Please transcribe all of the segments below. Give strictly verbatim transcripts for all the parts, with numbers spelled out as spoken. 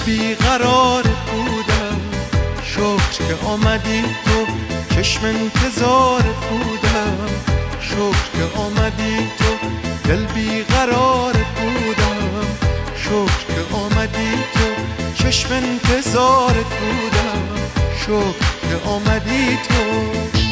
بیقرار بودم، شکر که آمدی تو، چشم انتظار بودم، شکر که آمدی تو، دل بیقرار بودم، شکر که آمدی تو، چشم انتظارت بودم، شکر که آمدی تو.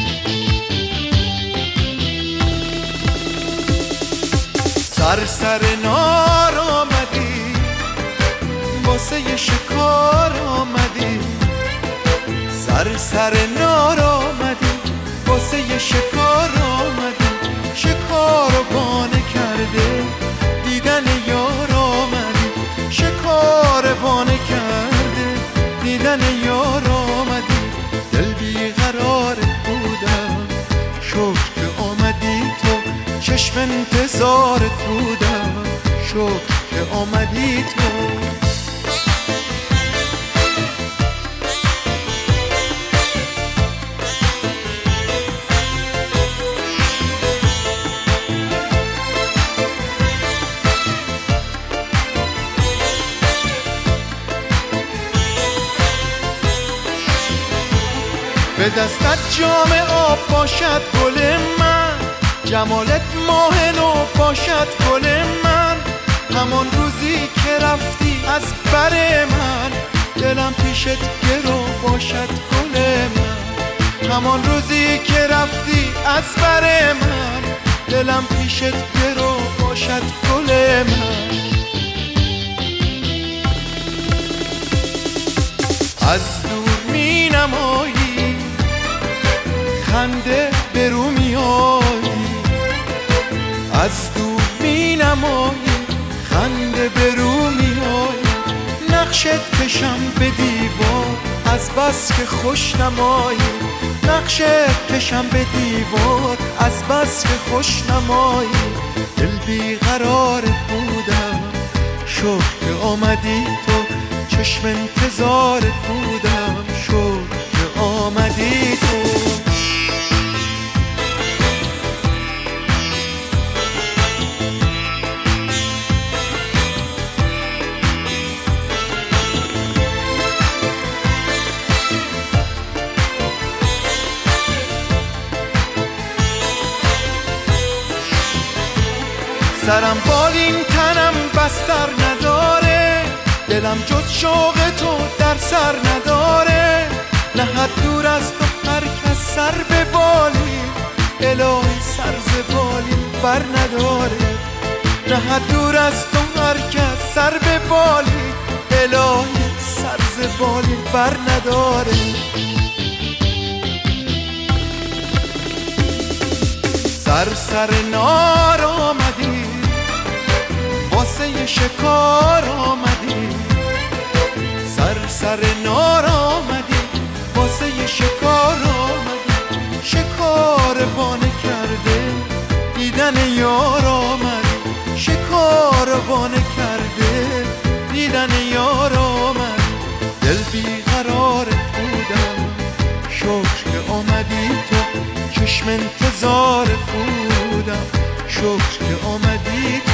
سر سر نار آمدی، واسه یه شکار آمدی، سر سر نار آمدی، واسه یه شکار آمدی، شکار رو بانه کرده دیدن یار آمدی، شکار بانه کرده دیدن یار آمدی، دل بیقرار بودم، شکر که آمدی تو، چشم انتظارت بودم، شکر که آمدی تو. به دستت جام آب باشد گل من، جمالت ماه نو باشد گل من، همان روزی که رفتی از بر من، دلم پیشت گرو باشد گل من، همان روزی که رفتی از بر من، دلم پیشت گرو باشد گل من. از دور می نمایی، خنده برو میایی، از دور می نمایی، خنده برو میایی، نقشت کشم به دیوار از بس که خوش نمایی، نقشت کشم به دیوار از بس که خوش نمایی، دل بیقرارت بودم، شکر که آمدی تو، چشم انتظارت بودم، شکر که آمدی تو. سرم بالین تنم بستر نداره، دلم جز شوق تو در سر نداره، نه حد دور از تو هر کس سر به بالی، الهی سر ز بالی بر نداره، نه حد دور از تو هر کس سر به بالی، الهی سر ز بالی بر نداره. سر سر نار آمدی، واسه یه شکار آمدی، سر سر نار آمدی، واسه یه شکار آمدی، شکار بانه کرده دیدن یار آمدی، شکار بانه کرده دیدن یار آمدی، دل بیقرارت بودم، شکر که آمدی تو، چشم انتظارت بودم، شکر که آمدی تو.